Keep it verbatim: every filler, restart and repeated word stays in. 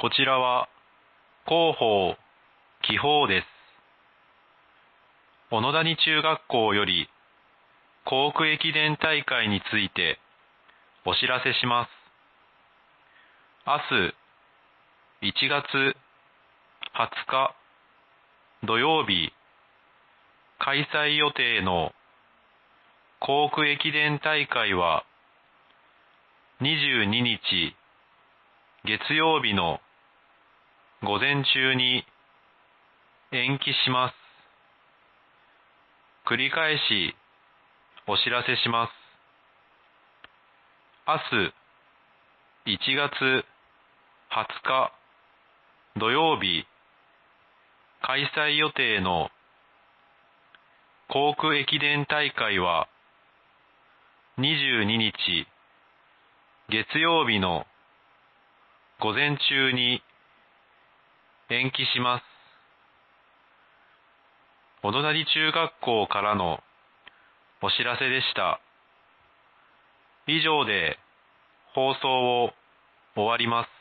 こちらは広報紀報です。小野谷中学校より校区駅伝大会についてお知らせします。明日いちがつはつか土曜日開催予定の校区駅伝大会はにじゅうににち月曜日の午前中に延期します。繰り返しお知らせします。明日いちがつはつか土曜日開催予定の校区駅伝大会はにじゅうににち月曜日の午前中に延期します。小野谷中学校からのお知らせでした。以上で放送を終わります。